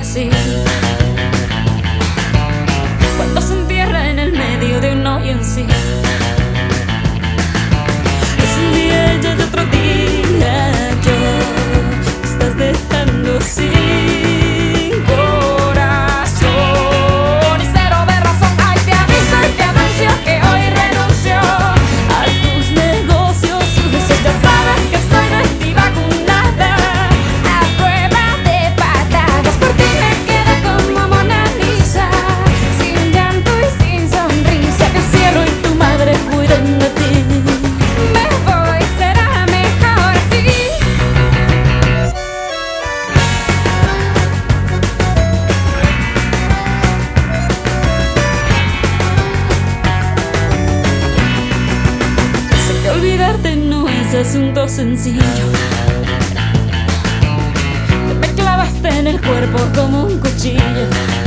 así. Cuando se entierra en el medio de un hoyo en sí. Es un día y es otro día, yo me estás dejando sin corazón y cero de razón. Ay, te aviso y te anuncio que hoy renuncio a tus negocios sucios. Ya sabes que estoy ready vacunada a prueba de patadas. Por ti me quedé como Mona Lisa, sin llanto y sin sonrisa. Que el cielo y tu madre cuiden de ti. Me voy, será mejor así. Sé que olvidarte no es asunto sencillo. Te me clavaste en el cuerpo como un cuchillo.